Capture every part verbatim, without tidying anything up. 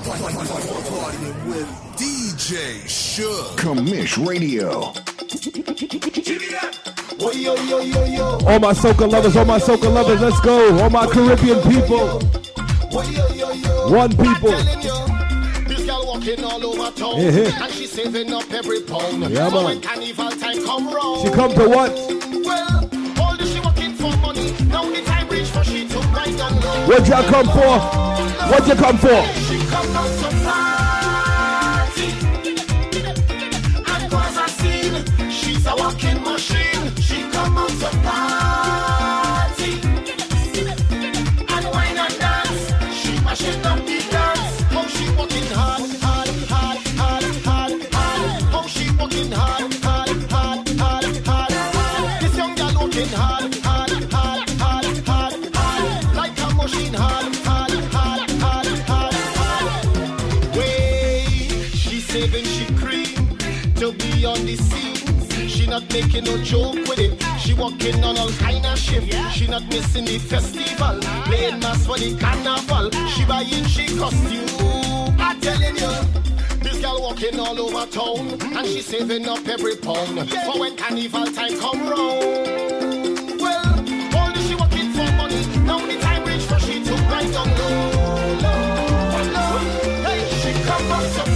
Partying with D J Suge. Commish Radio. All my soca lovers, all my soca lovers, let's go. All my Caribbean people. One people. This girl walking all over town, yeah. And she's saving up every pound. Yeah, so man. when carnival time come round, She come to what? Well, all this she working for money. Now the time reach for she to ride down low. What y'all come for? What you come for? She come out to party, and cause a scene. She's a walking machine. She come out to party, and wine and dance. She mashing up the dance. How she working hard, hard, hard, hard, hard, hard. How she working hard, hard, hard, hard, hard, hard. This young girl working hard, hard, hard, hard, hard, hard. Like a machine, hard, hard, hard, hard, hard, hard. Way she saving, she cream to be on the scene. She not making no joke with it. She walking on all kind of shift. She not missing the festival, playing mass for the carnival. She buying she costume. I'm telling you, this girl walking all over town, and she saving up every pound for when carnival time come round. Well, all this she working for money. Now the time reach for she to ride down low, low, low. Hey, she come up to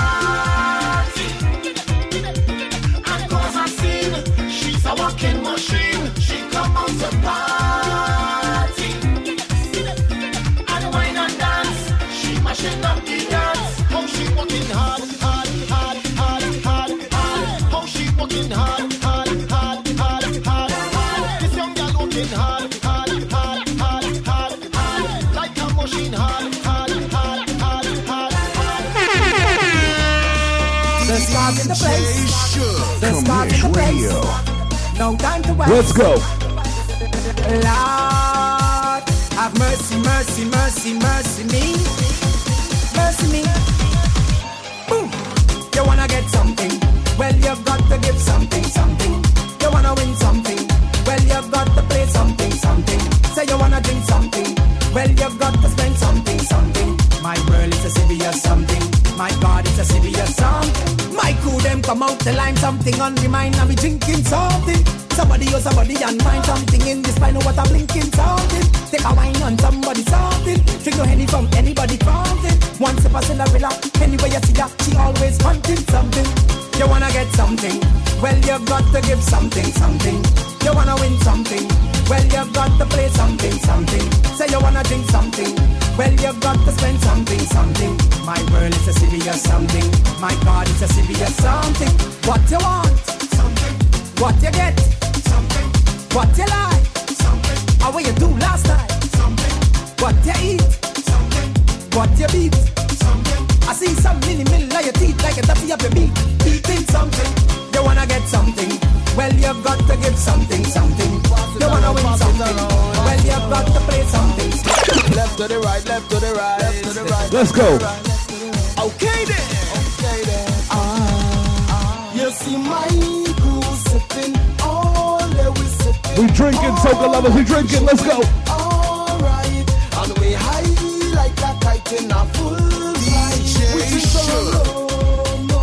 party, and cause a scene. She's a walking machine. She come out to party, and wine and dance. She mashing up the dance. How she working hard, hard, hard, hard, hard, hard. How she working hard, hard, hard, hard, hard, hard. This young girl working hard, hard, hard, hard, hard, hard. Like a machine, hard, hard, hard, hard, hard, hard. The stars in the place. The stars in the place. No time to waste. Let's go. Lord, have mercy, mercy, mercy, mercy me. Mercy me. Boom. You wanna get something? Well, you've got to give something, something. You wanna win something? Well, you've got to play something, something. Say you wanna drink something? Well, you've got to spend something, something. My world is a serious something. My God, it's a serious something. My crew them come out to lime something on the mind and we drinking something. Somebody or somebody and find something in this pine what I'm blinking something. Take a wine on somebody something. Drink no Henny from anybody fountain. One sip of Cinderella, anywhere you see her, she always wanting something. You wanna get something? Well, you've got to give something, something. You wanna win something? Well, you've got to play something, something. Say you wanna drink something? Well, you've got to spend something, something. My world is a serious something. My God, it's a serious something. What you want? Something. What you get? Something. What you like? Something. How what you do last night? Something. What you eat? Something. What you beat? Something. I see some mini mill on your teeth like a taffy up your beat. Eating something. You wanna get something? Well, you've got to give something, something. You wanna win something? Well, you've got to play something. Left to the right, left to the right, left to the right. Let's go. Okay then. Okay then. Ah, you see my crew sipping, all that we sipping. We drinking, soca lovers, we drinking, let's go. Alright, and we high like a kite in a full flight. We drink so low, no.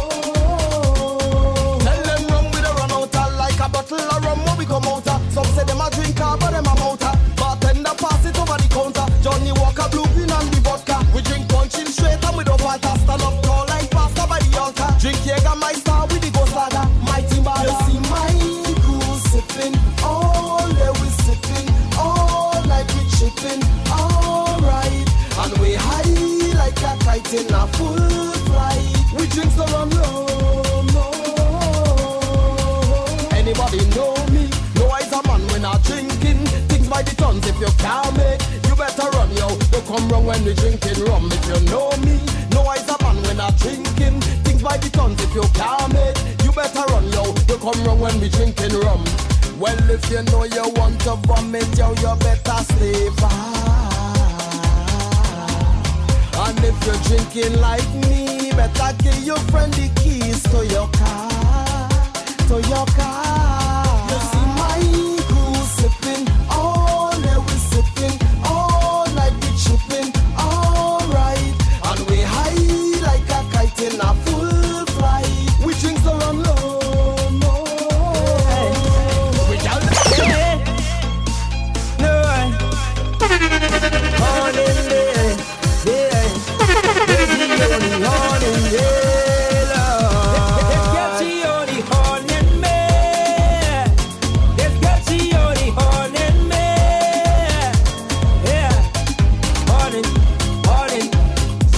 Tell them rum with a run out like a bottle of rum when we come out. Some say them a drinker, but them a mounter. Bartender pass it over the counter. Johnny Walker, blue green and the vodka. We drink punching straight and we don't want to stand up tall like pasta by the altar. Drink Jägermeister with the ghost ladder. Mighty man, you see my crew sipping, all that we sipping, all like we chipping, alright. And we high like a kite in a full flight. We drink so rum, no, no. Anybody know me? No, I's a man when I'm drinking. Things by the tons if you can't make. You better run, yo. Don't come wrong when we drinking rum. If you know me, no, I's a man when I'm drinking. Things by the tons if you can't make. You better run, yo. Don't come wrong when we drinking rum. Well, if you know you want to vomit, yo, you better stay far. And if you're drinking like me, better give your friend the keys to your car, to your car. You see my crew sipping, all that we sipping, all like we chipping, alright. And we high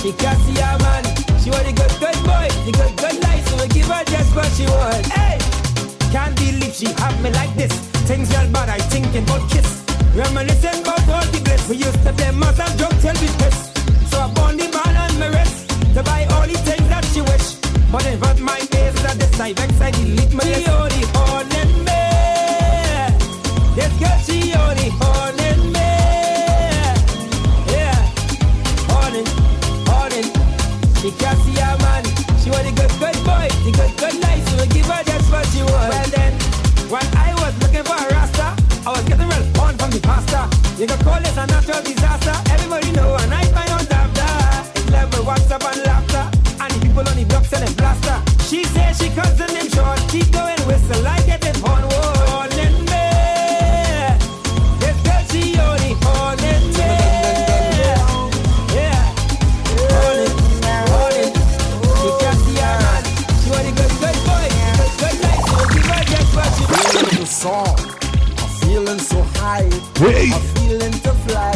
She can't see her man. She want the good, good boy, the good, good life. So we give her just what she want. Hey, can't believe she have me like this. Things all bad, I thinking about kiss. Reminiscing about all the bliss. We used to play mass and drug till we piss. So I bond the band on my wrist to buy all the things that she wish. But in front my face is at the side, back side, delete my list. She only holding me. This girl, she only holding me. Yeah, holding, holding. She can't see her man. She want the good, good boy, the good, good life. So we give her just what she want. Well then, when I was looking for a rasta, I was getting real fun from the pasta. You can call this a natural disaster. Everybody know, and I find out after. It's level, WhatsApp and laughter. And the people on the block selling blaster. She says she cousin him short. Keep going whistle like it is on wall. Holding me. This girl, she only holding me. Yeah. Holding, holding. She can't see her man. She want the good, good boy. Good, good life. So give her just what she wants. The song. I'm feeling so high. Hey. I'm feeling to fly.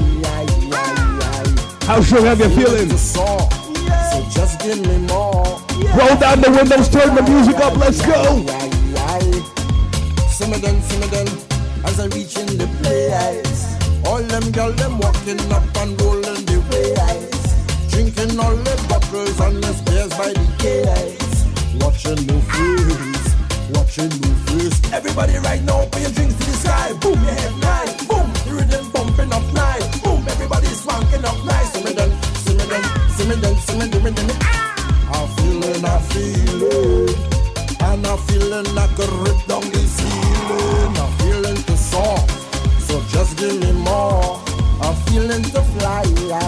How strong have you feeling? The song. So just give me more. Roll down the windows, turn the music up, let's go. Simmer then, simmer then, as I reach in the place. All them girls, them walking up and rolling the ways. Drinking all the bottles and the spears by the case. Watching no face, watching no face. Everybody right now, put your drinks to the sky. Boom, your head nice. Boom, the rhythm bumping up nice. Boom, everybody swanking up nice. Simmer then, simmer then, simmer then, simmer then, simmer then. I'm feeling, I'm feeling, and I'm feeling like a rip down the ceiling. I'm feeling the song, so just give me more. I'm feeling to fly,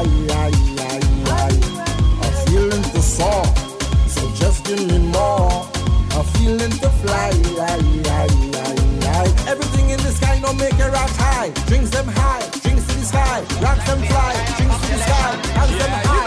I'm feeling the song, so just give me more. I'm feeling to fly, everything in the sky, no make it rock high. Drinks them high, drinks to the sky, rock them fly, drinks to the sky, hands them high.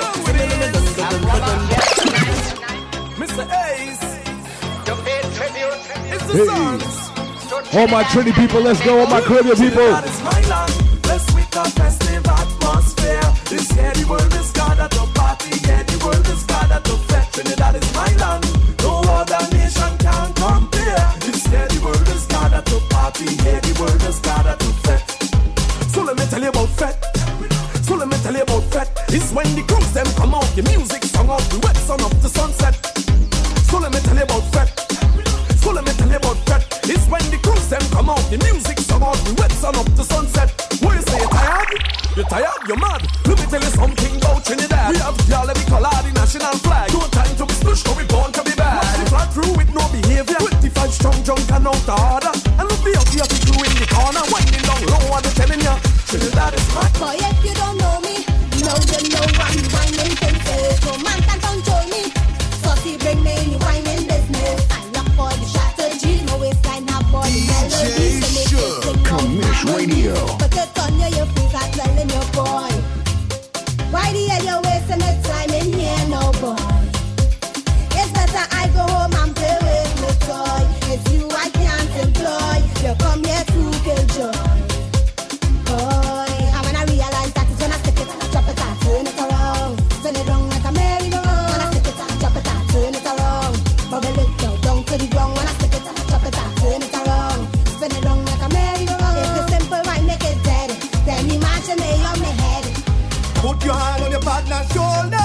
Mister Ace, you paid tribute. It's the Hey. sons. All my Trinity people, let's go. All my Caribbean people. That is my land. Blessed with a festive atmosphere. This year the world is gathered to party. Yeah, the world is gathered to fete. Trinidad is my land. No other nation can compare. This year the world is gathered to party. Yeah, the world is gathered to fete. So let me tell you about fete. So let me tell you about fete. It's when the crews them come out, the music sung out, the wet sun up to sunset. So let me tell you about fete. So let me tell you about fete. It's when the crews them come out, the music sung out, the wet sun up to sunset. What you say, you tired? You tired? You mad? Let me tell you something about Trinidad. We have y'all every color, the national flag. No time to be splushed, no we born to be bad. Watch the flat through with no behavior. twenty-five strong junk and out the order. And look the up the crew in the corner, winding down low and telling you Trinidad is my. Boy, if you don't know me, know you know I'm whining princess. No man can control me. Saucy bring me in the whining business. I look for the strategies, my waistline have all the melodies. Commish Radio. Put it on you, your face, I'm telling you, boy. Why the hell you wasting my time in here, no boy? It's better I go home and play with my toy. It's you I can't employ. You come here to kill joy. Boy, and when I realize that it's when I stick it and I drop it and turn it around. Spin it round like a merry-go-round. When I stick it and I drop it and turn it around. Bubble it down, down to the ground. When I stick it and I drop it and turn it around. Spin it round like a merry-go-round. If it's simple, why make it dead? Then imagine me on my head. Put your hand on your partner's shoulder.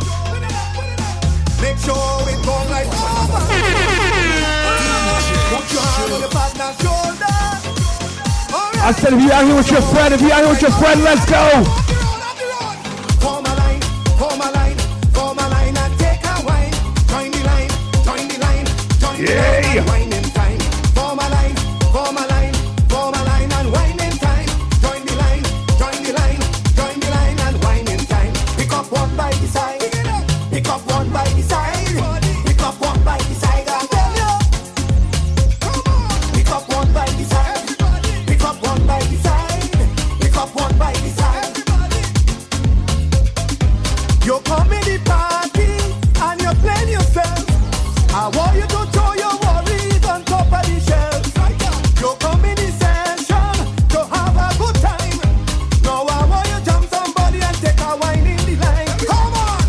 Make sure it goes like over. Put your hand on your partner's shoulder. I said if you out here with your friend, if you out here with your friend, let's go. Form a line, form a line, form a line and take a wine. Join the line, join the line, join the line and wine in time. Form a line, form a line, form a line and wine in time. Join the line, join the line, join the line and wine in time. Pick up one by the side, pick up one by the side, pick up one by the side. I tell you, pick up one by the side. Pick up one by the side. Pick up one by the side. You come in the party and you're playing yourself. I want you to throw your worries on top of the shelf. You come in the session to have a good time. Now I want you to jump somebody and take a wine in the line. Come on!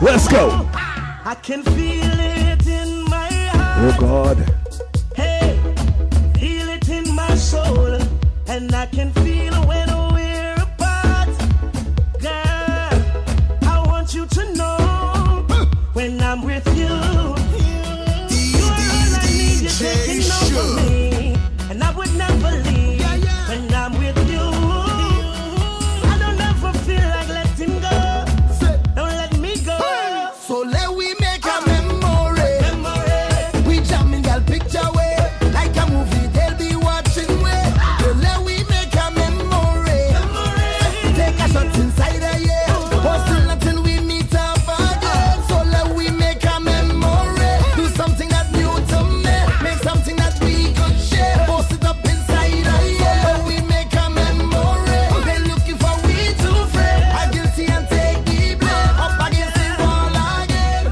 Let's go. I can feel it in my heart. Oh God. Hey, feel it in my soul. And I can feel when we're apart. Girl, I want you to know when I'm with you. You're all I need, you're taking over me. And I would never leave when I'm with you. I don't ever feel like letting go. Don't let me go. So let we make a memory. We jamming girl picture way. Like a movie they'll be watching way. So let we make a memory. Take a shot inside a year. Hustle until we meet up again. So let we make a memory. Do something that new to me. Make something that we could share. Post it up inside a year. So let we make a memory. They looking for we to friend. I guilty and take the blame. Up against the wall again.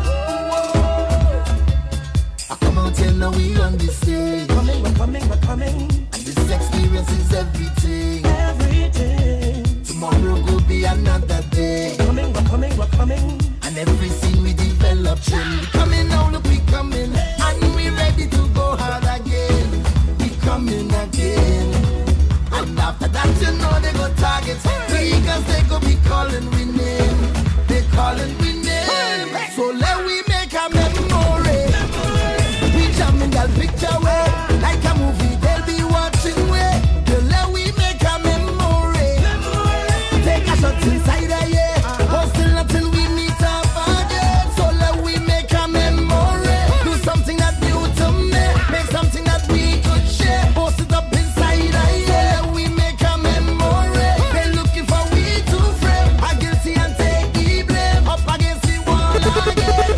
I come out here now we on this stage. Coming, we're coming, we're coming. And this experience is everything. Everything. Tomorrow will be another day. Coming, we're coming, we're coming. And every scene we develop trend. We coming now, look we coming. And we ready to go hard again. We coming again. And after that you know they go target. Because they go be calling we name. They calling we name. So let we make a memory. We jamming that picture way. Like a movie they'll be watching way. So let we make a memory. Take a shot inside a year. Hustle until we meet up again. So let we make a memory. Do something that new to me. Make something that we could share. Post it up inside a year. So let we make a memory. They looking for we to frame. I guilty and take the blame. Up against the wall again.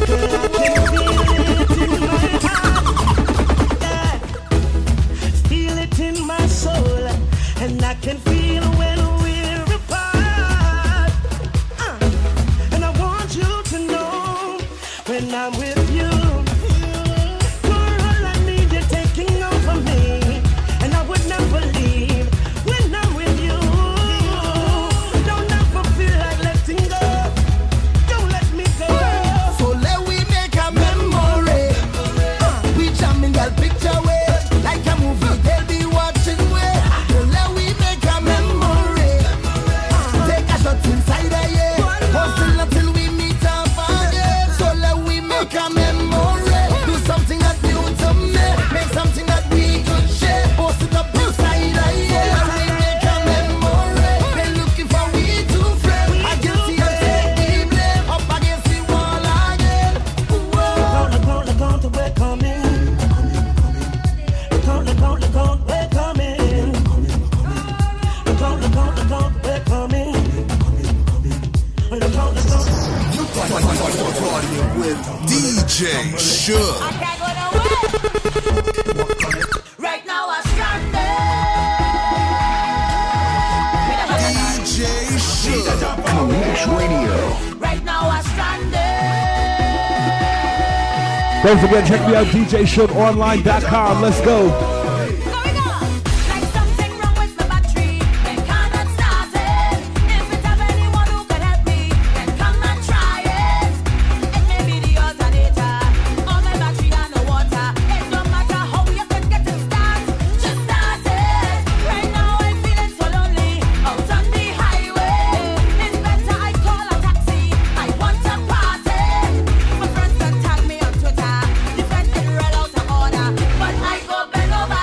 Feel it in my soul, and I can feel when we're apart. Uh, and I want you to know when I'm with you. You're all I need, you're taking over me, and I would never leave when I'm with you. Don't ever feel like letting go. Don't let me go. So let we make a memory. Uh, we jamming that picture way. Like a movie they'll be watching way. So let we make a memory. Uh, take a shot inside a year. Hustle until we meet up again. So let we make a memory. Do something that new to me. Make something that we could share. Post it up inside a year. So let we make a memory. They looking for we to friend. I guilty and take the blame. Up against the wall again. Whoa. Look on, look on, look on, we're coming. Look on, look on, look on, we're coming. Look on, look on, look on, we're coming. Look on, look on. With D J Shook. I can't go nowhere. Right now I'm stranded. D J Shook. Commish Radio. Right now I'm stranded. Don't forget, check me out, D J shook online dot com. Let's go. Going on. Like something wrong with my battery. Then cannot start it. If it have anyone who can help me, then come and try it. It may be the alternator. All my battery and the water. It don't matter how you can get it started. Just start it. Right now I'm feeling so lonely. Out on the highway. It's better I call a taxi. I want a party. My friends can tag me on Twitter. Defending roll out of order. But I go bend over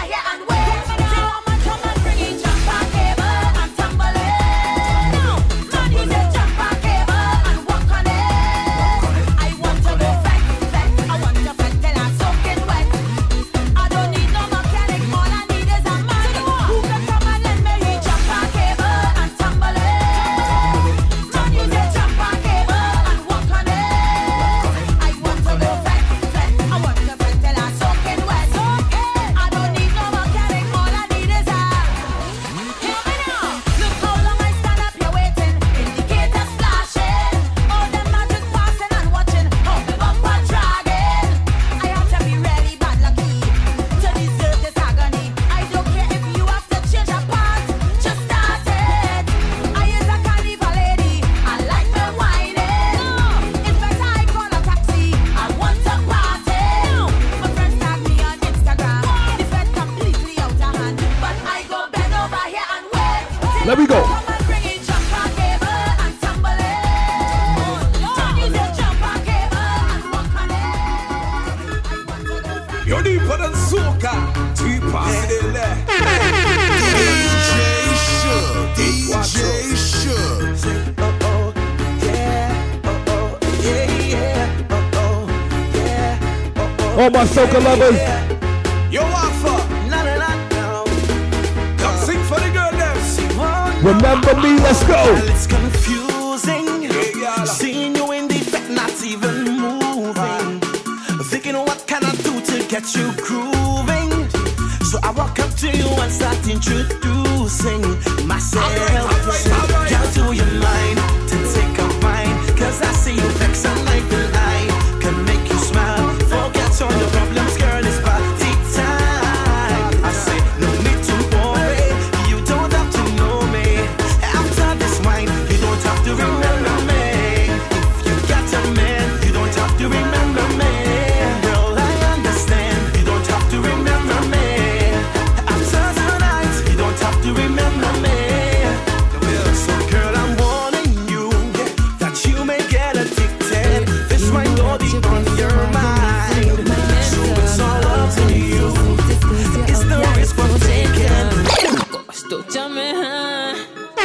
Deeper than soca. Deeper. D J Shook. D J Shook. Oh oh, yeah. Oh oh, yeah, yeah. Oh oh, yeah. Oh oh. All my soca lovers. Yo, Alpha. Na na na na. Come sing for the girl them. Remember me, let's go. Well, it's confusing. Seeing you in defect, not even moving. Thinking what can I do to get you grooving. So I walk up to you and start introducing myself. All right, all right, all right. Girl, do you mind to take a mind? Cause I see you vex and like the eye can make you smile. Forget all your problems, girl, it's party time. I say, no need to worry. You don't have to know me. After this wine, you don't have to remember me. If you got a man, you don't have to remember me. Girl, I understand. You don't have to remember me. After tonight, you don't have to remember me. So girl, I'm warning you that you may get addicted. This might go deep on your mind. So it's all up to you. It's the risk for taking. Escúchame, ah.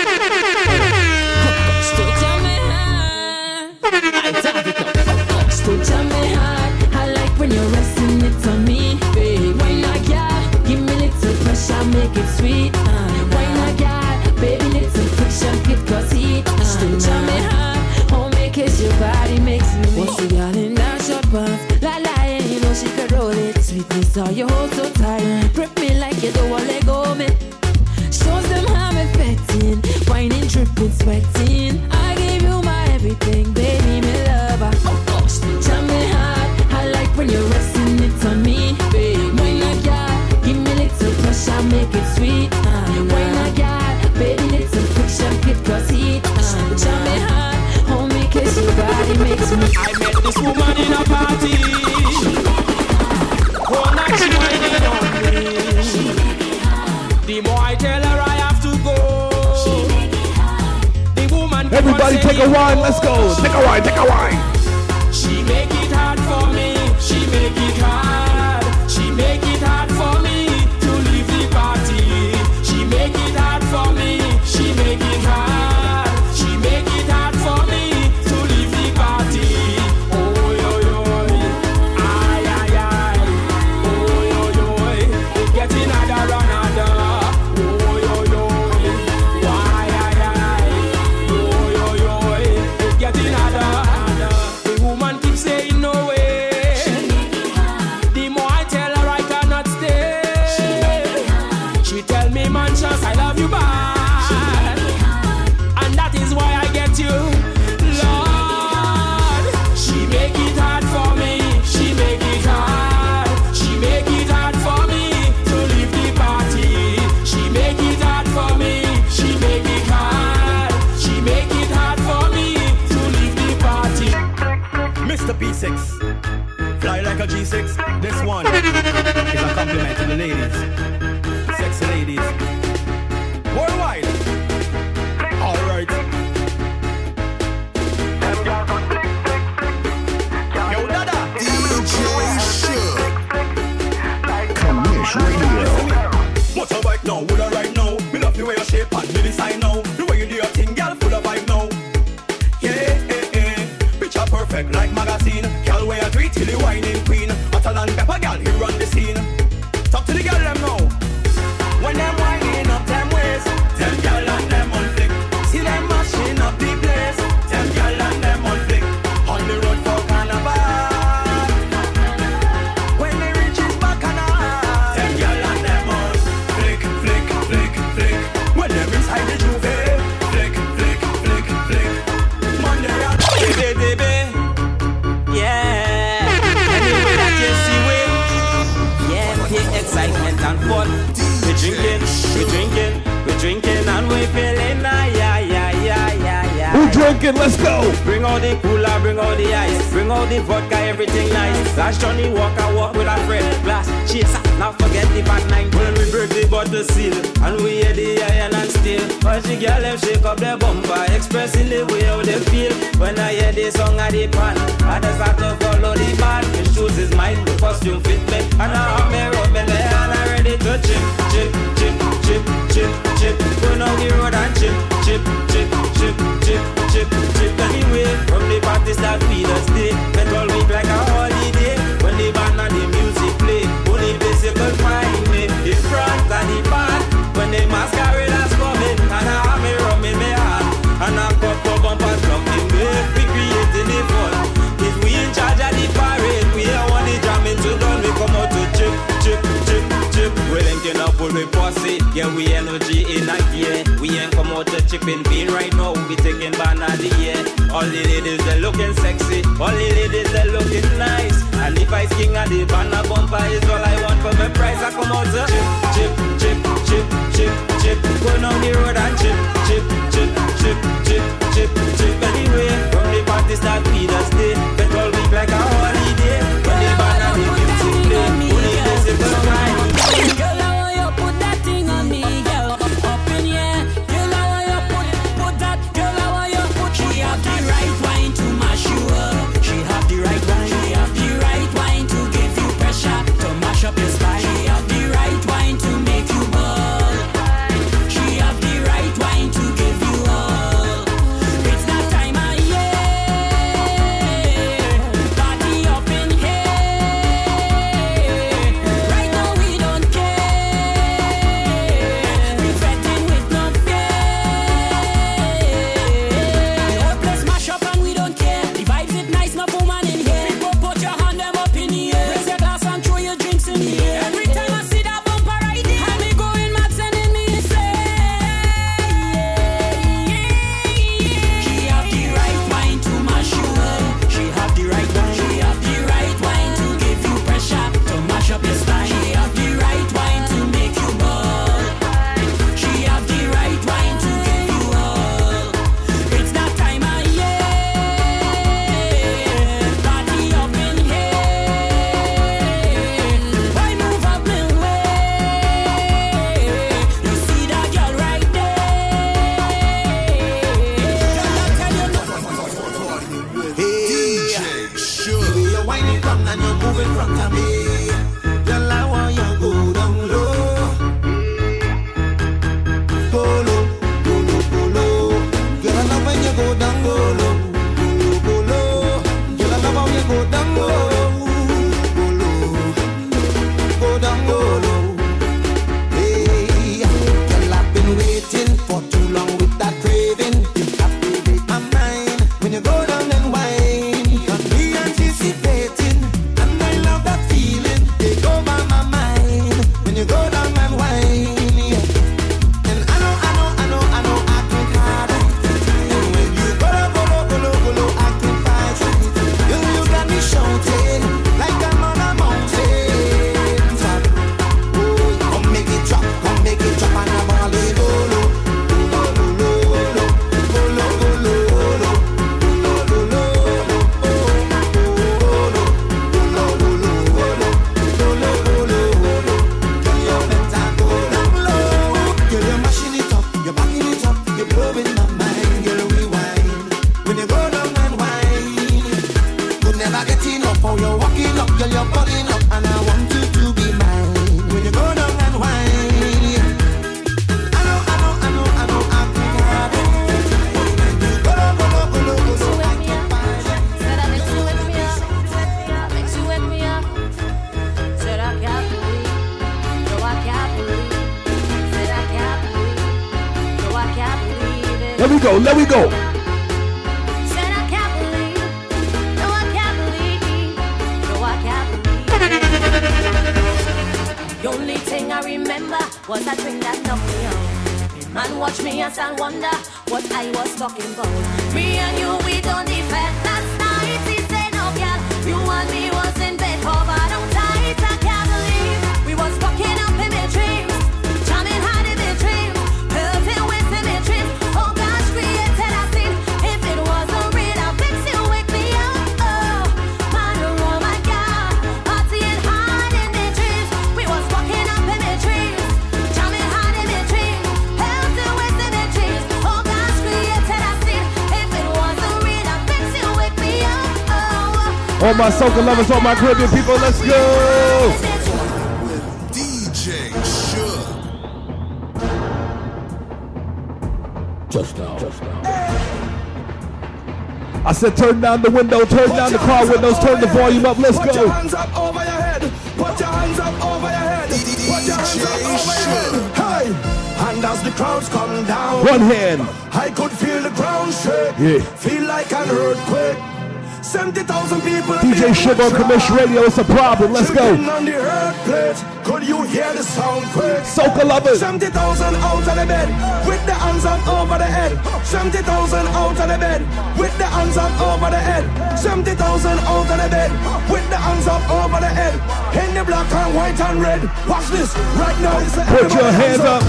Escúchame, ah. Escúchame, ah. I like when you're resting it on me, babe. Why not, girl? Give me little pressure, make it sweet. Uh. Why not, girl? Baby, little friction, it cause heat. Uh. Escúchame, ah. Home make it, your body makes me weak. Once you got in that short pants, la la, and you know she could roll it. Sweetness, how you hold so tight. Grip me like you don't want to let go, me. Shows them how I'm affecting. Whining, tripping, sweating. I gave you my everything, baby, me lover. Oh, oh, tell me hard. I like when you're resting it on me, baby. Why not, girl? Give me little pressure, make it sweet. Uh, why not, girl? Baby, little friction, it cause heat. Uh, tell me hard. Hold me, kiss your body, makes me. I met this woman in a party. All night she whining on me. The more I tell her I have to go, the woman keep on Everybody take a saying wine, no. let's go. Take a wine, take a wine. She make it hard for me. She make it hard. She make it hard for me to leave the party. She make it hard for me. She make it hard. She make it hard for me to leave the party. Oh yo yo, ay ay ay. Oh yo yo, it's getting harder and harder. Oh yo yo, why ay ay. Oh yo yo, it's getting harder. The woman keeps saying no way. The more I tell her I cannot stay. She tell me, man, chance I love you bad. And that is why I get you, Lord. She make it hard for me. She make it hard. She make it hard for me to leave the party. She make it hard for me. She make it hard. She make it hard for me to leave the party. Mister P six, fly like a G six. This one is a compliment to the ladies, sexy ladies, worldwide. All right. Yo, Dada. D J Shook. Commish Radio. Motorbike now, would I right now? Me love the way you shape and me design now. The way you do your thing, girl, full of vibe now. Yeah, eh, eh. Picture perfect like magazine. Girl, where you treat till the whining queen. Hotter than pepper, girl, he run the scene. Talk to the girl, them now. When them whining up them ways, them girl and them on flick. See them mashing up the place, them girl and them on flick. On the road for carnival. When they reach his bacchanal, them girl and them on flick, flick, flick, flick. When them inside the juve, flick, flick, flick, flick. Monday and Baby, baby, yeah. Anyway that you see we, yeah, the excitement and fun. We drinking, we drinking, we drinking and we feeling ah yeah yeah yeah yeah yeah. Who drinking? Let's go. Bring all the cooler, bring all the ice, bring all the vodka, everything nice. Last Johnny walk and walk with a friend. Glass chaser, now forget the bad night. When we break the bottle seal and we hear the iron and steel. Watch the girl them shake up their bumper, expressing the way how they feel. When I hear the song at the pan, I just start to follow the band. The shoes is mine, the costume fit me, and I have me full with posse. Yeah, we energy in a gear. We ain't come out to chipping bean right now. We taking ban of the year. All the ladies they looking sexy. All the ladies they looking nice. And if I king of the banner bumper is all I want for my price. I come out to chip, chip, chip, chip, chip, chip. Going on the road and chip, chip, chip, chip, chip, chip, chip. Anyway, from the party start we just stay. Get all week like a holiday. When the banner the music play, only this is the time. Girl, I want you put that thing on me, girl. Up in here, girl, I want you put put that. Girl, I want you put. She have the right wine to mash you up. She have the right wine. She have the right wine to give you pressure to mash up your spine. She have the right wine to make you ball. She have the right wine to give you all. It's that time of year. Party up in here. Right now we don't care. We fetting with no fear. The whole place mash up and we don't care. The vibes it nice, no woman in here. People put your hand them up in the air. Raise your glass and throw your drinks in the air. Every time I see that bumper right there, I me going mad sending me a say. She have the right wine to mash you up. She have the right wine. She have the right wine to give you pressure to mash up your spine. She have the right wine to make you ball. She have the right wine to give you all. It's that time of year. Party up in here. Why move up my way? You see that girl right there. Girl, I tell you nothing. D J Shook. You're whining come and you're moving from me. Girl, I want you go down low. Go low, go low, go low. Girl, I love when you go down go low. Go low, go low. Girl, I love how you go down low. Go low, go down go low. Hey, girl, I've been waiting for too long with that craving. You captivate my mind when you go down and whine. Got me anticipating, and I love that feeling. Take over my mind when you go down and whine. Yeah. And I know, I know, I know, I know I can hide it. And when you go low, go low, go low, go low, I can fight it. You, you got me shouting like I'm on a mountain top. Oh, come make it drop, come make it drop, and I'm all in go low, go low, go low, go low, go low, go low, go low, go low, oh, go low, go low, go low, go low, go low, go low. Girl, you better go down low. Girl, you're mashing it up, you're backing it up, you're blowing my mind. Girl, rewind when you go down and whine. Could never get enough how you're walking up, girl, you're burning up, and I want you to be mine. When you go down and whine, I know, I know, I know, I know, I can have it. When you go down, go low, go low, go low, I can find it. Said I mix you with me up, mix you with me up. Said I can't believe, no I can't believe. Said I can't believe, no I can't believe it. Let me go, let me go. Said I can't believe, no I can't believe, no I can't believe. The only thing I remember was that drink that knocked me out. Man watch me and stand wonder what I was talking about. Me and you, we don't defend. Last night he said no girl, you and me was in bed covered on tight. I can't believe we was fucking up in my dreams, jamming hard in my dreams, pelting with in my dreams. Oh gosh, created a scene. If it wasn't real, I'll fix you, wake me up. Oh, man, oh my God, partying hard in my dreams. We was fucking up in my dreams, jamming hard in my dreams, pelting with in my dreams. Oh gosh, created a scene. If it wasn't real, I'll fix you, wake me up. Oh, All my soca lovers, all my Caribbean people, let's go. D J Shook. Just now, just now. I said turn down the window, turn down the car windows, turn the volume up, let's Put your go. hands up over your head. Put your hands up over your head. Put your hands up over your head. Hey! And as the crowds come down, One hand. I could feel the ground shake. Yeah. Feel like an earthquake. seventy thousand people. D J Sugar on Commission Radio, it's a problem. Let's go. On the earth plate, could you hear the sound quake? Soca lovers. seventy thousand out of the bed, with the hands up over the head. seventy thousand out of the bed, with the hands up over the head. seventy thousand out of the bed, with the hands up over the head. In the black and white and red. Watch this right now. Put your hands up.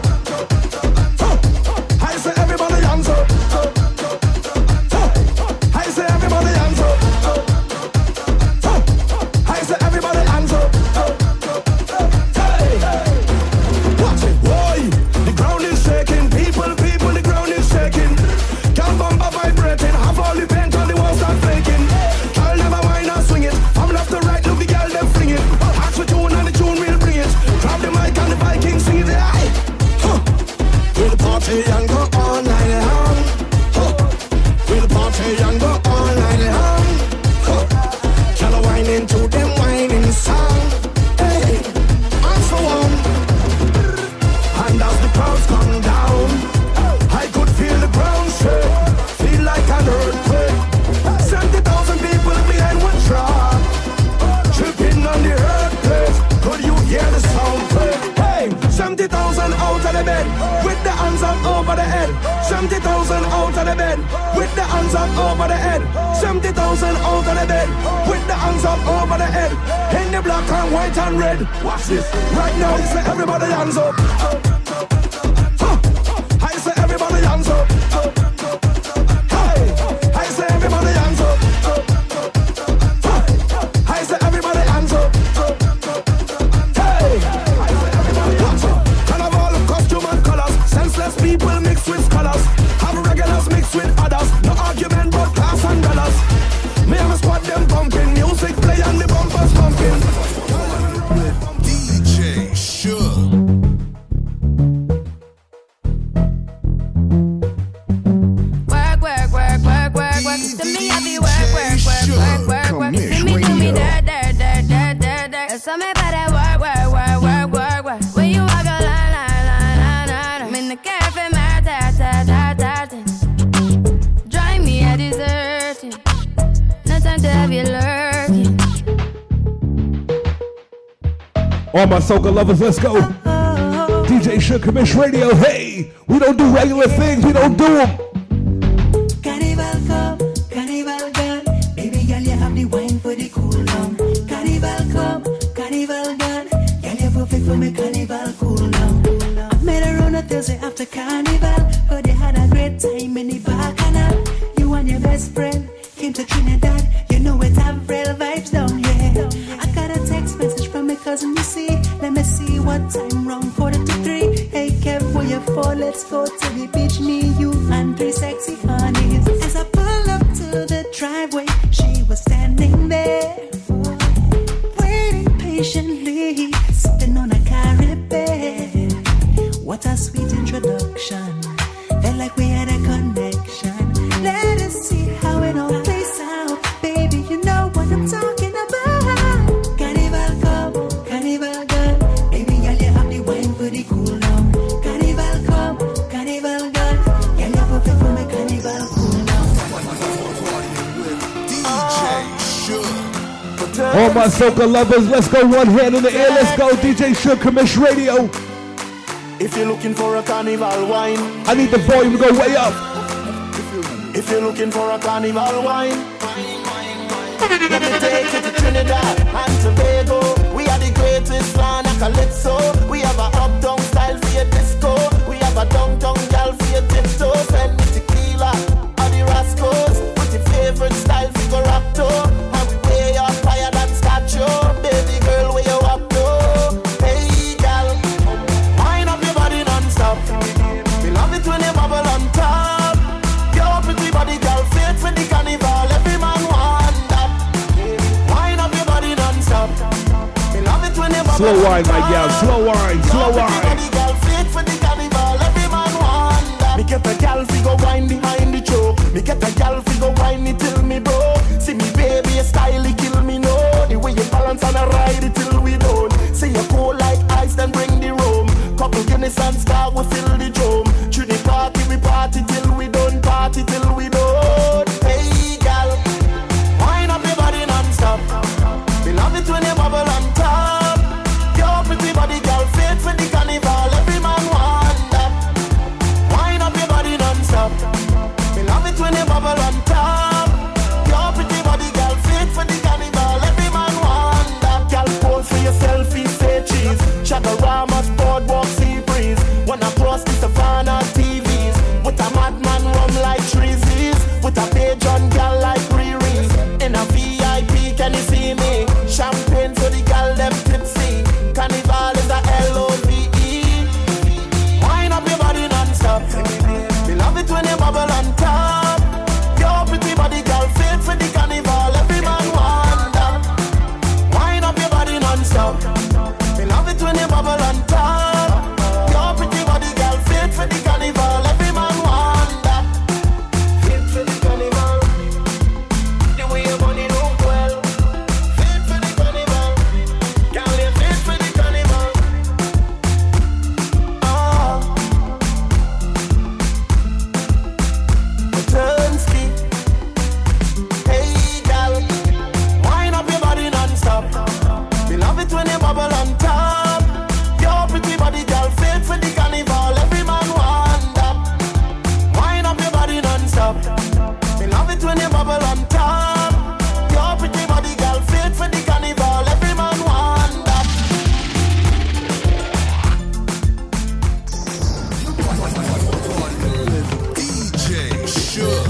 I say everybody hands up. I say everybody hands up. I say everybody hands up. Hey, watch it, boy. The ground is shaking. People, people, the ground is shaking. Can't bumper vibrating. Have all the paint on the walls start flaking. Girl never whine and swing it. From left to right, look the girl them fling it. Ask for tune and the tune will bring it. Grab the mic and the Vikings sing it. Aye. Huh. We'll party and go all night long. Huh. We'll party and go all night long. Huh. Girl whine into them whining song. Hey, and so on. And as the crowds come down, I could feel the ground shake. Feel like an earthquake. seventy thousand people behind one truck, tripping on the earth plate. Could you hear the sound play? Hey, seventy thousand out of the bed, with the hands up over the head. seventy thousand out of the bed, with the hands up over the head. seventy thousand out of the bed, with the hands up over the head. In the black and white and red. Watch this right now. I say everybody hands up. Huh. I say everybody hands up. Hey, I say everybody hands up. Huh. I say everybody hands up. Hey, watch it. Carnival costume and colors. Senseless people mixed with scholars. Have regulars mixed with others. No argument but class and dollars. Me and my squad them pumping. Music play and the bumpers pumping. D J Sugar. Work, work, work, work, work, work. To me, I be work, work, work, work, work, work. To me, do me dirt, dirt, dirt, dirt, dirt, dirt. So me better work, work, work, work, work, work. When you walk a line, line, line, line, line. I'm in the cafe, my ta, ta, ta, ta, ta. Drive me a deserting. No time to have you lurking. All my soca lovers, let's go. D J Sugar Commission Radio. Hey, we don't do regular things, we don't do them. Carnival come, carnival gone. Baby girl, you have the wine for the cool down. Carnival come, carnival gone. Girl, you perfect for me, carnival cool down. I met her on a Thursday after carnival. Heard they had a great time in the bacchanal. You and your best friend came to Trinidad. You know it have real vibes down here. I got a text message from my cousin, you see. Let me see what time, wrong quarter to three. Hey Kev, where you for? Let's go to the beach, me, you, and three sexy honeys. As I pull up to the driveway, she was standing there, waiting patiently, sipping on a Caribbean. What a sweet introduction. Felt like we had a connection. Let us see how it all plays out. Baby, you know what I'm talking about. Carnival come, carnival gone. Baby, girl, you have the wine for the cool down. Carnival come, carnival gone. Girl, you perfect for me, carnival cool down. D J Sugar. All my soca lovers, let's go one hand in the air. Let's go, D J Sugar Commission Radio. If you're looking for a carnival wine, I need the volume to go way up. if you're looking for a carnival wine, let me take you to Trinidad and Tobago. We are the greatest land of calypso. We have a uptown style for your disco. We have a downtown gal for your tiptoe. Send me tequila or the Rascals. With your favorite style for your rapto. And we way up higher than statue. Baby girl, where you up to? Hey gal, wind up your body non-stop. We love it when you bubble on top. Your pretty body girl, fit for the carnival. Every man want that. Wind up your body non-stop. We love it when you bubble Slow on wine, my gal, top. slow wine, slow Your pretty wine. body girl, fit for the carnival. Every man want that. Me get a gal fi go wine behind the choke. Me get a gal fi go wine it till me broke. See me baby, your style it kill me no. The way you balance and I ride it till we don't. See you cold like ice, then bring the rum. Couple Guinness and Star, we fill the drum. Through the party, we party till we done. Party till we done. Hey gal, it when you bubble on top. Your pretty body, girl, fit for the carnival. Every man want that. Wind up your body non-stop. Me love it when you bubble on top. Your pretty body, girl, fit for the carnival. Every man want that. Girl, pose for your selfie, say cheese. Chagaramas, boardwalk, sea breeze. When I cross the savannah T Vs, with a madman rum like treesies, with a page on girl like Riri's. In a V I P, can you see me? Champagne for the girl, them tipsy. Carnival is a L O V E. Wind up your body non-stop. Me love it when you bubble on top. Your pretty body, girl, fit for the carnival. Every man want that. Wind up your body non-stop. Me love it when you bubble on top. Your pretty body, girl, fit for the carnival. Every man want that. Fit for the carnival. The way your body look well. Fit for the carnival. Girl, you fit for the carnival. Ah. Turnsky. Hey, girl. Wind up your body non-stop. Me love it when you bubble on top. Your pretty body, girl, fit for the carnival. Every man want that. Wind up your body non-stop. Me love it when you bubble on top. Your pretty body, girl, fit for the carnival. Every man want that. D J Shook.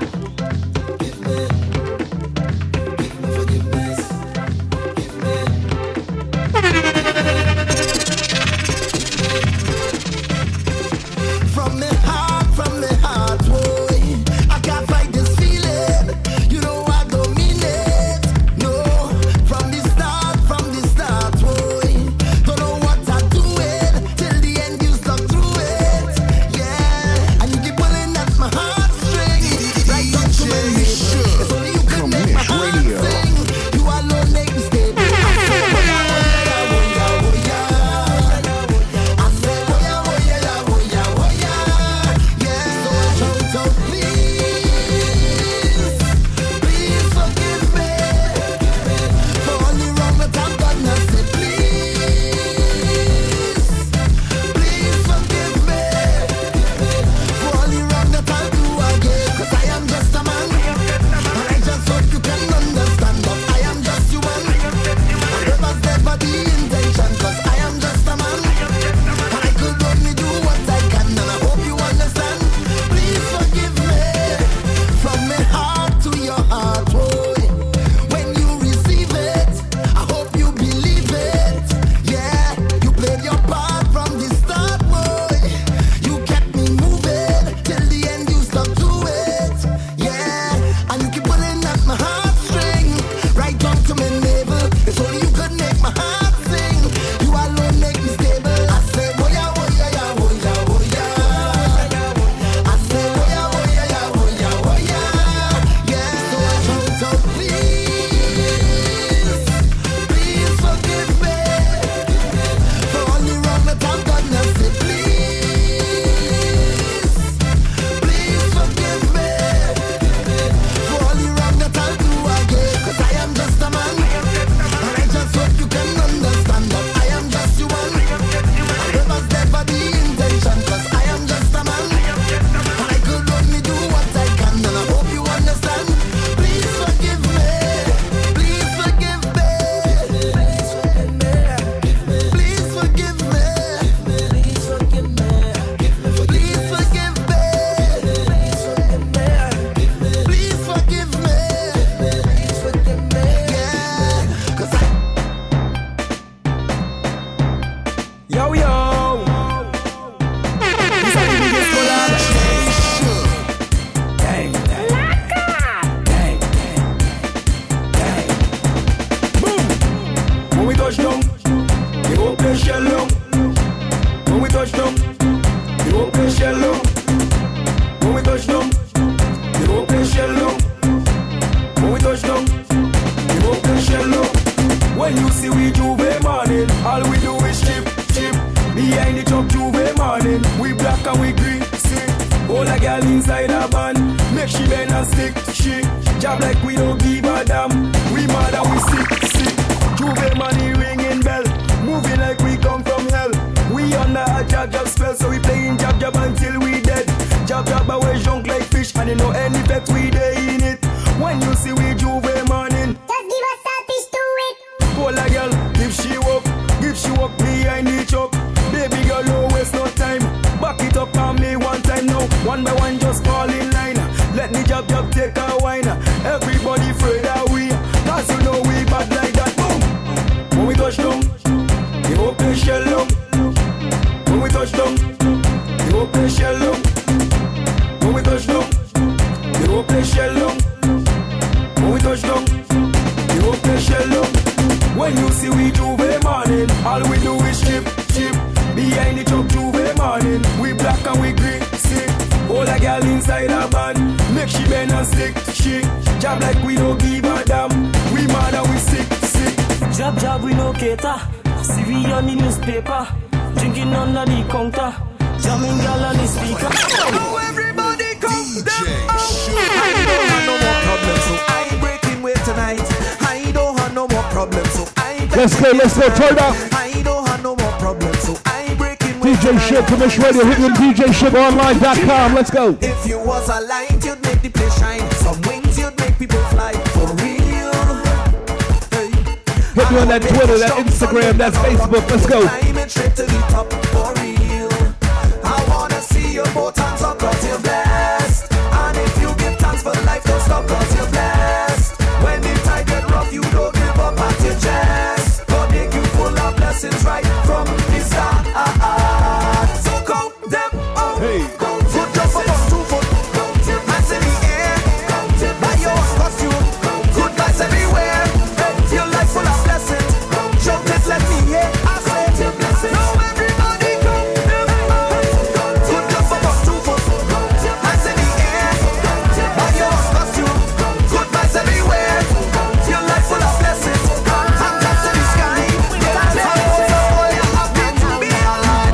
From the heart, from the heart, boy, I can't fight this feeling. You know I don't mean it. No, from the start, from the start, boy, don't know what I'm doing till the end. You stuck through it, yeah. And you keep pulling at my heartstrings, right up to my lips. It's only you can make my heart sing. You alone make me stay. I say, oh yeah, oh yeah, oh yeah. I say, oh yeah, oh yeah, oh yeah, oh yeah. Yeah, so I shout out, please, please forgive me for all the wrong that I've done. I say, please, please forgive me for all the wrong that I'll do again. 'Cause I am just a man, and I just hope you can understand that I am just human. It was never the intention, 'cause I am just a man, and I could only do what I can, and I hope you understand. Please forgive me from my heart to your heart, boy. When you receive it, I hope you believe it. Yeah, you played your part from the start, boy. You kept me moving till the end. You stuck to it, yeah. And you keep pulling at my heartstring, right down to my navel. It's only you could make my heart sing. You alone make me stable. I say, oh yeah, oh yeah, yeah, oh yeah, oh yeah. I say, oh yeah, oh yeah, yeah, oh yeah, oh yeah. Yeah, so I shout out, please, please forgive me for all the wrong that I've done. I say, please, please forgive me for all the wrong that I'll do again. 'Cause I am just a man, and I just hope you can understand that I am just human. It was never the intention, 'cause I am just a man, and I could only do what I can, and I hope you understand. Please forgive me, please forgive me, please forgive me, please forgive me, please forgive me, please forgive me, please forgive me, please forgive me, yeah. 'Cause I Yo, yo. This is the biggest collab. Gang, gang. Gang, gang. Gang. Boom. When we touch down, they won't play shell long. When we touch down, they won't play shell long. When we touch down, they won't play shell long. When we touch down, they won't play shell long. When you see we Juve morning, all we do is chip, chip. Behind the truck Juve morning, we black and we green, see. All a girl inside a van, make she bend and stick, she. Job like we don't give a damn, we mad and we sick, sick. but we junk like fish, and you know any effect we day in it. When you see we Juve morning, just give us selfish to it. pull a girl, if she walk, if she walk behind the truck. Baby girl, don't waste no time. Back it up on me one time now. One by one, just fall in line. Let me jab jab take a wine. Everybody afraid that we, cause you know we bad like that. Boom. When we touch down, the open shell down. When we touch down, the open shell down. When we touch down, the open shell down. When we touch down, the open shell down. When you see we Juve morning, all we do is chip, chip. Behind the truck Juve morning, we black and we green, sick. All a girl inside a band, make she bend and stick, shit. Jab like we don't give a damn. We mad and we sick, sick. Jab jab we no cater. See we on the newspaper, drinking under the counter, jamming girl on the speaker. Now everybody come down. I don't have no more problems, so I ain't breaking weight tonight. I don't have no more problems, so I ain't Let's go, let's go, turn up. I don't have no more problems, so I ain't breaking D J Shib, Commission Radio, hit with D J Shib online dot com. Let's go. If you was a light, you'd make the place shine. Some wings, you'd make people fly. For real. Hey. Hit me on that Twitter, that Instagram, that's Facebook. Let's go. Climbing straight to the top. For real. I wanna see your both hands up, cause you're blessed. And if you give thanks for life, don't stop, cause you're blessed. When the tide get rough, you don't give up at your chest. God make you full of blessings right from the start. So count them out. Hey. Foot just up on two foot. Hands in the air. Buy your costume. Good vibes everywhere. Your life full of blessings. Shout it, let me hear. I said your blessings. Now everybody count them out. Foot just up on two foot. Hands in the air. Buy your costume. Good vibes everywhere. Your life full of blessings. Hands up to the sky. Get a all you have been to be alive.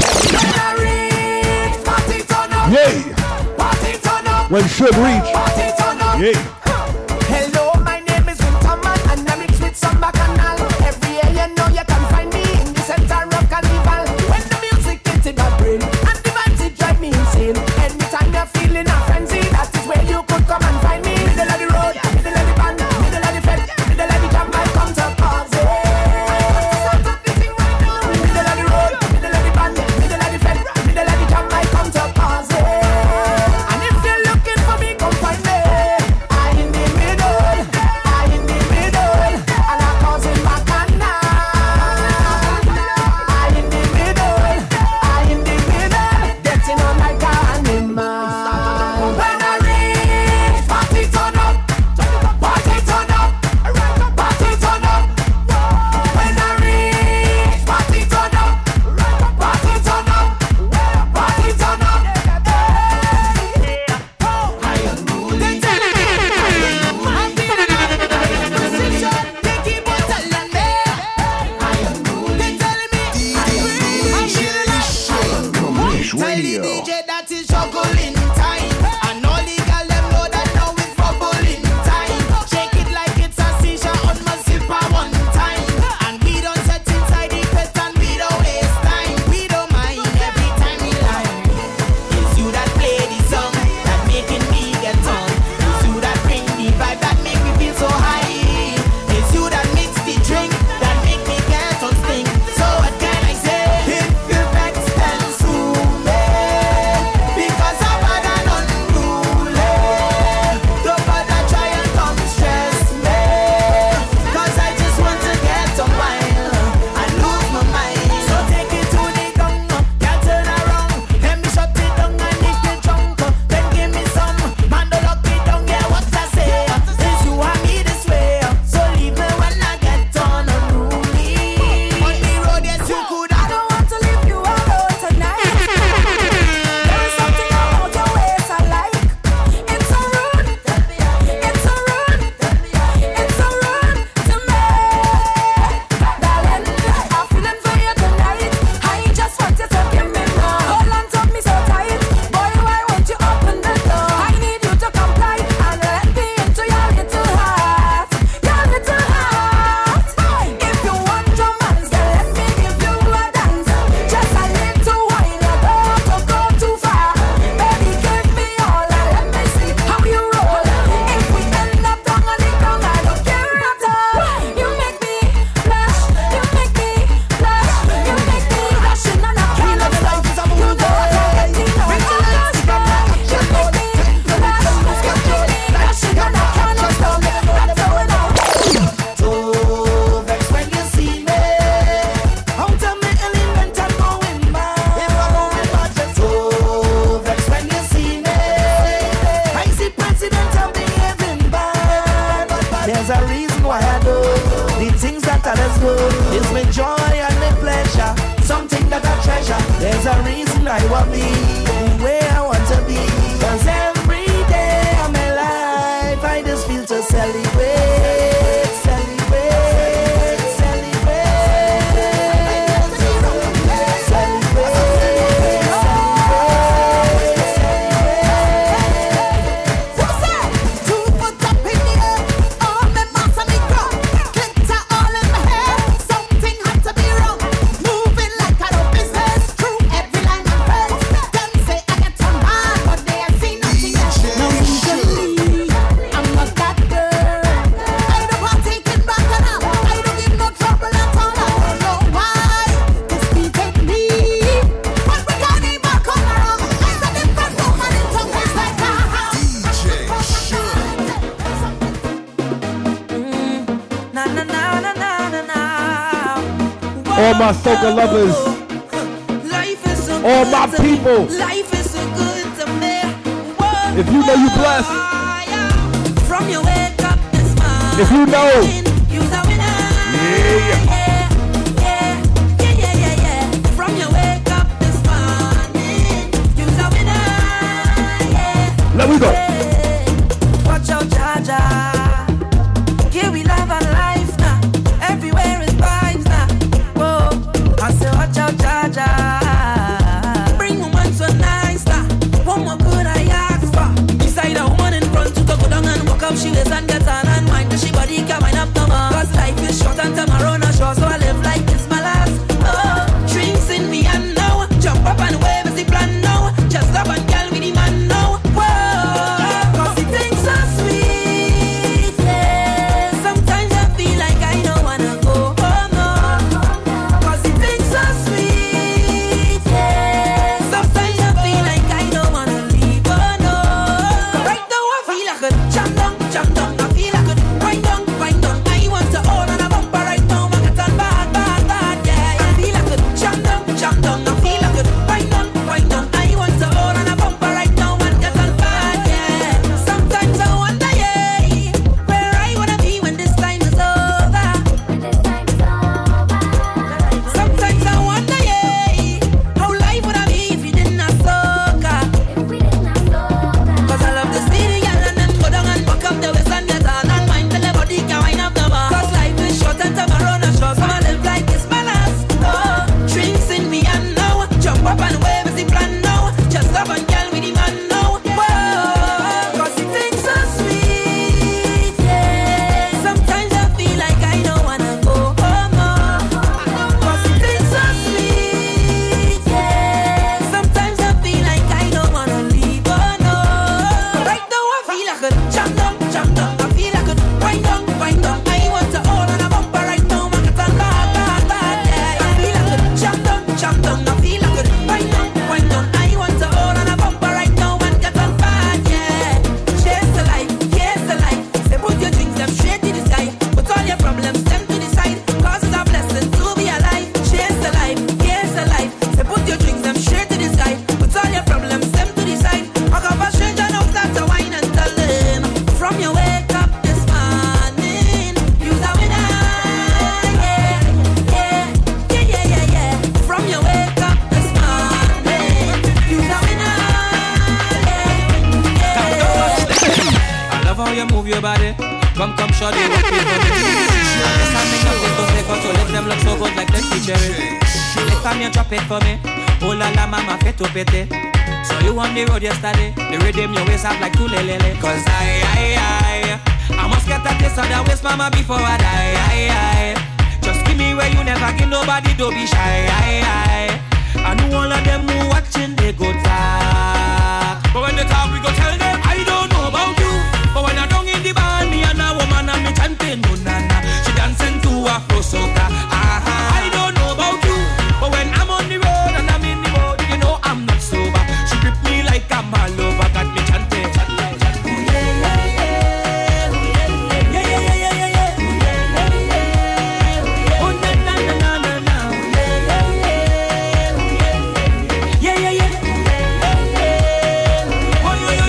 Party turn up. Yay. Party turn up. When should reach. Party turn up. Yay. Hello, my name is Winterman and I'm mixed with some bacchanal. Every year you know you can find me in the center of carnival. When the music hits in my brain and the vibes it drive me insane. Anytime you're feeling a frenzy, that is where you could come and find me. Middle of the road, middle of the band, middle of the fed, middle of the jam, I come to party. Middle of the road, middle of the band, middle of the fed, middle of the jam, I come to party. And if you're looking for me, come find me. I is good. It's my joy and my pleasure. Something that I treasure. There's a reason I want me the way I want to be. Cause every day of my life I just feel to celebrate, celebrate, celebrate, celebrate, celebrate. What's that? Two foot up in the air, all my mass and me crop, glitter all in my hair. Something had to be wrong. Moving like I do business through every line and phrase. Them say I get some mad, but they ain't seen nothing else. Now usually I'm not that girl. I don't want taking back and up. I don't give no trouble at all. I don't know why this beat me, but we can't even come around. It's a different woman in tongue. It's like ah. D J Shook. Na na na na na na na. All my soca lovers, Life is so all good my to me. people. Life is so good to me. Whoa. If you know you blessed, From your wake up this morning, if you know, you's a winner. yeah, Yeah, yeah, yeah, yeah, yeah, yeah. From your wake up this morning, you's a winner. Yeah, let we go. yeah. Watch out, Jaja. Here we love and life now. Everywhere is vibes now. Whoa, I say watch out, Jaja. Bring woman so nice now. What more could I ask for? Beside a woman in front to go down and walk up, she lays and get on and mind. She body can wind up no more. Cause life is short and tomorrow not sure, so I live like it's my last. Oh, drinks in me and now. Jump up and wave is the plan now. Just love and girl with the man now. Whoa, cause the things so sweet, yeah. Sometimes I feel like I don't wanna go home, no. Cause the things so sweet, yeah. Sometimes I feel like I don't wanna leave, oh no. Right now I feel like a jam down, jam down. I feel like a wind down, wind down. I want to hold on a bumper right now. I get on bad, bad, bad, yeah. I feel like a jam down, jam down. I feel like a wind down, wind down. I want to hold on a bumper right now and get on bad, yeah. Sometimes I wonder, yeah, where I wanna be when this time is over. Sometimes I wonder, yeah, how life would I be if you didn't have soca. Cause I love the city, girl, and then go down and walk up the west and get on and mind till the body can wind up the bar. Cause life is short and tomorrow not sure, so I live like it's my last. Oh, drinks in me and now. Jump up and wave is the plan now. Just love and girl with the man now. Whoa, cause the things so sweet, yeah. Sometimes I feel like I don't wanna go home, no. Cause the things so sweet, yeah. Sometimes I feel like I don't wanna leave, oh no. Right now I feel like a jam down, jam down. I feel like a wind down, wind down. I want to hold on a bumper right now. I get on bad, bad, bad, yeah. I feel like a jam down, jam down. I feel like a wind down, wind down. I want to hold on a bumper right now and get on bad, yeah. Chase the life, chase the life. Say put your dreams them straight to the sky. Put all your problems them to the side. Cause it's a blessing to be alive. Chase the life, chase the life. Say put your dreams them straight to the sky. Put all your problems them to the side. I got a stranger now start to whine and tell them. From your wake up this morning, you's a winner. Yeah, yeah, yeah, yeah, yeah, yeah. From your wake up this morning, you's a winner. Yeah, yeah. I love how you move your body. Come, come, shorty, walk with me. Yes, I make up this those records, so let them look so good like the cherry. Next time you drop it for me. Oh la la, mama, fit to pity. So you on the road yesterday. The rhythm your waist up like two lele. Cause I, I, I, I must get a taste of the waist, mama, before I die. I, I, just give me where you never give nobody, don't be shy. I, I, I know all of them who watching, they go talk. But when they talk, we go tell them, I don't know about you. But when I don't in the band, me and a woman and me chanting, no na na. She dancing to Afro soca. Ah, I don't know about you. But when I'm on the road and I'm in the road, you know I'm not sober. She grip me like I'm all over, got me chanting.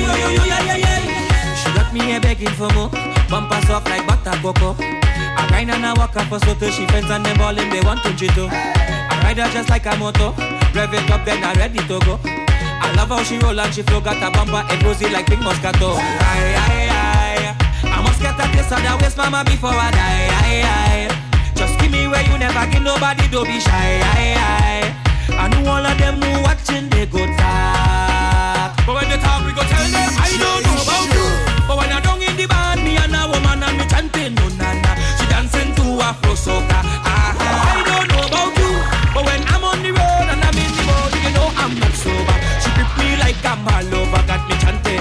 begging for more. Bumper soft like butter cocoa. I grind and I walk up for Soto. She friends and them ballin', they want to jito. I ride her just like a moto. Rev it up, then I ready to go. I love how she roll and she flow. Got a bumper, it rosy like Big Moscato. Aye, aye, aye. I must get a taste of that waist, mama, before I die. Aye, aye. Just give me where you never give nobody, don't be shy. Aye, aye. I know all of them who watching, they go talk. But when they talk, we go tell them, I don't know about you. But when I don't in the band, me and a woman and me chanting, no, na, na. She dancing to Afro soca. Ah, I don't know about you. But when I'm on the road and I'm in the road, you know I'm not sober. She grip me like I'm all over, got me chanting.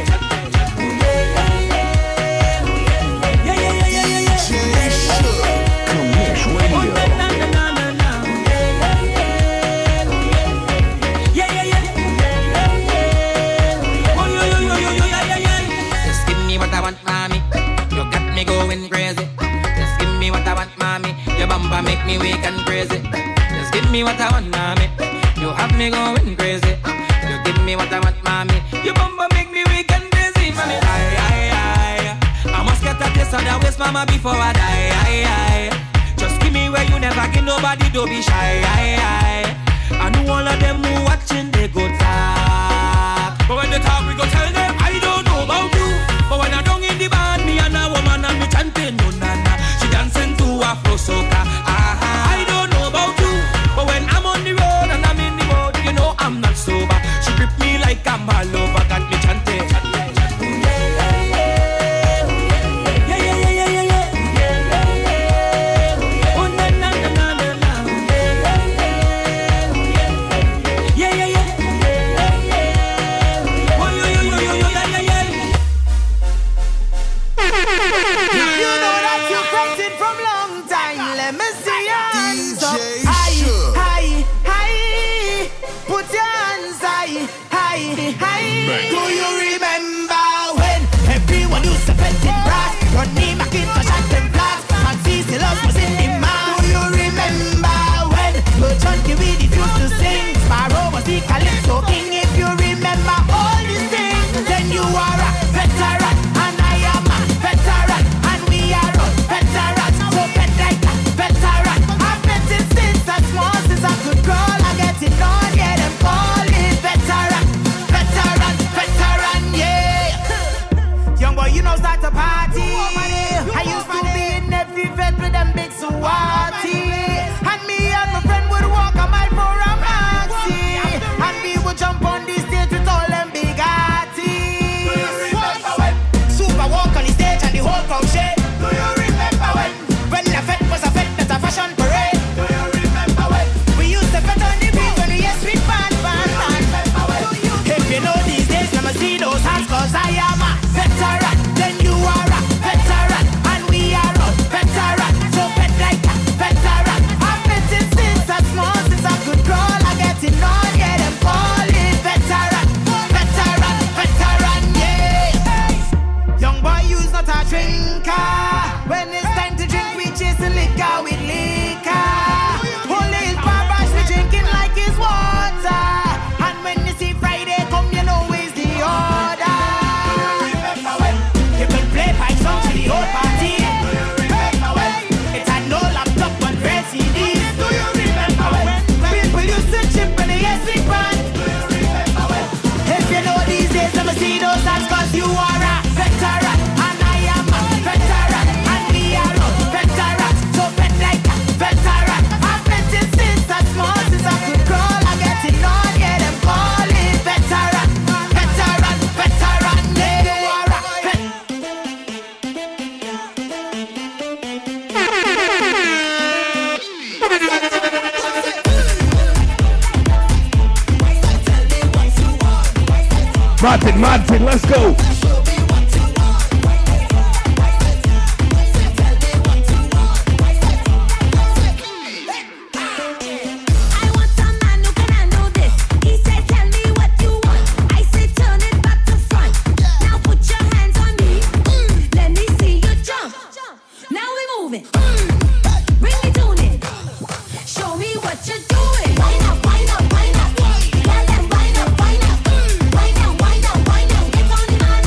Make me weak and crazy. Just give me what I want, mommy. You have me going crazy. You give me what I want, mommy. You bumper make me weak and crazy, mommy. Aye, aye, aye. I must get a taste of that waist, mama, before I die. Aye, aye. Just give me where you never give nobody, don't be shy. Aye, aye. I know all of them who watching, they go talk. But when they talk, we go tell them, I don't know about you. But when I don't in the band, me and a woman and me chanting, no, na, na. She dancing to Afro soca. I'm not sober. She grip me like I'm all over. Got me chanting. Martin, Martin, let's go. Wine up, wine up, wine up, wine up, wine up, wine up, wine up. Get on the man.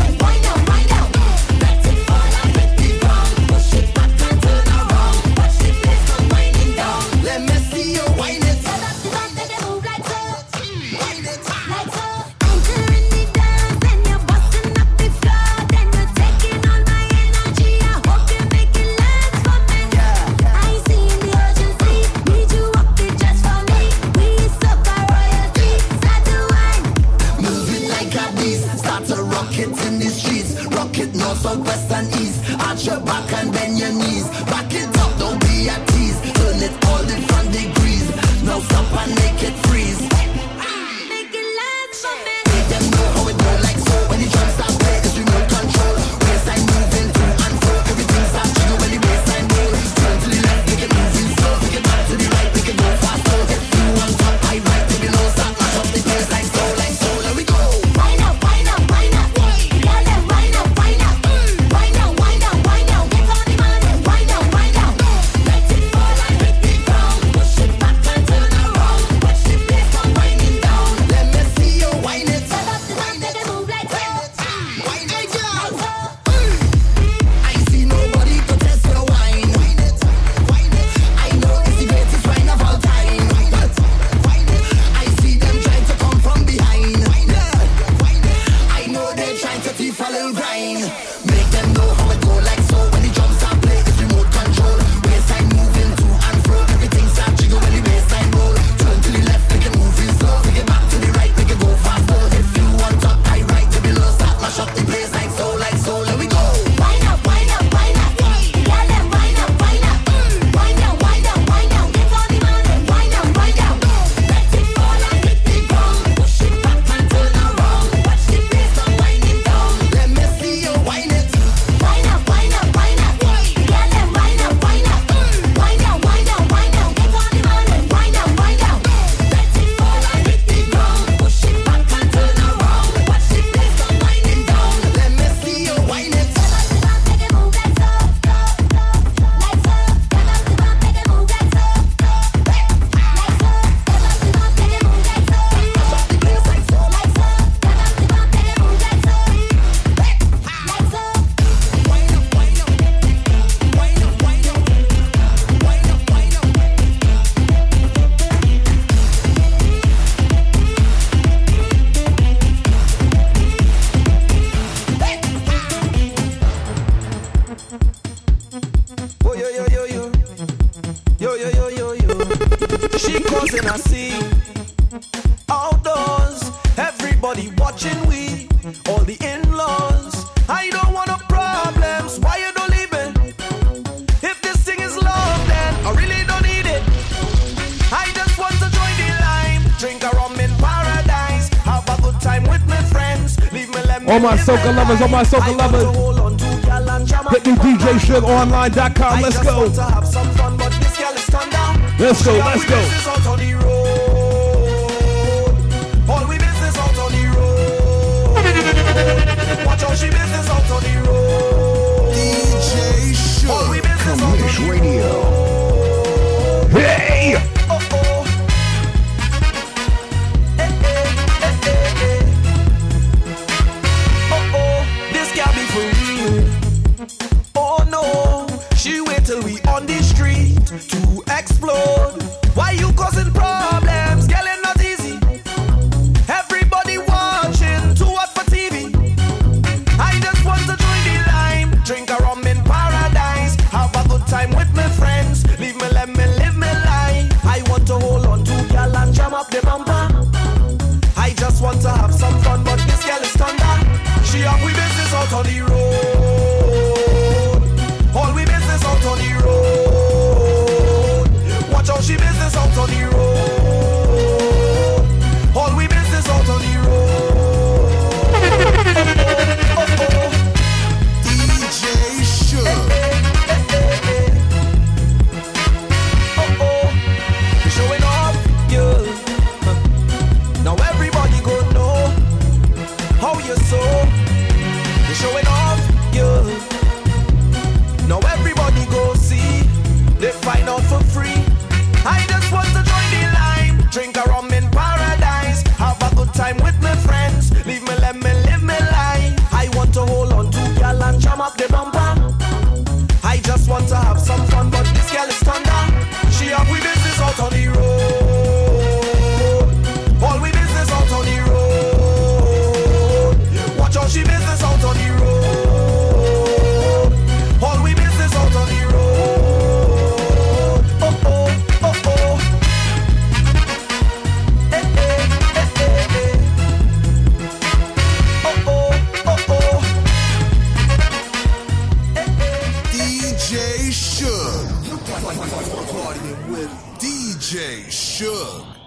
crossing a sea. Outdoors, everybody watching we, all the in-laws. I don't want no problems, why you don't leave me? If this thing is love, then I really don't need it. I just want to join the line, drink a rum in paradise, have a good time with my friends. Leave me, let me All my live soca lovers, all my soca lovers. Hit me D J Suge Online dot com. Let's go. Let's go, let's go. All we business out on the road. Watch how she business out on the road. D J Suge, Commish Radio. Hey! Oh, oh. Hey, hey, hey, hey, hey. Oh, oh. This can't be for real. Oh, no. She wait till we on the street to explode. Why you causing problems? Girl, it's not easy. Everybody watching, too hot for T V. I just want to join the line, drink a rum in paradise, have a good time with my friends. Leave me, let me live my life. I want to hold on to girl and jam up the bumper. I just want to have some fun, but this girl is thunder. She have we business out on the road. All we business out on the road. Watch how she business out on the road. All we business out on the road. Oh, oh, oh. D J Suge. Oh, oh. You're showing off, girl. Now everybody go know how you're so. You're showing off, girl. Now everybody go see. They find out for free. I just want to join the line, drink a rum in paradise, have a good time with my friends. Leave me, let me live my life. I want to hold on to girl and jam up the bumper. I just want to have some fun, but this girl is thunder. She have we business out on the road. All we business out on the road. Watch how she business out on the road. All we business out on the road. Oh, oh, oh, oh. Eh, eh, eh, eh, eh. Oh, oh, oh, oh. Eh, eh. D J Suge. Partying with D J Suge.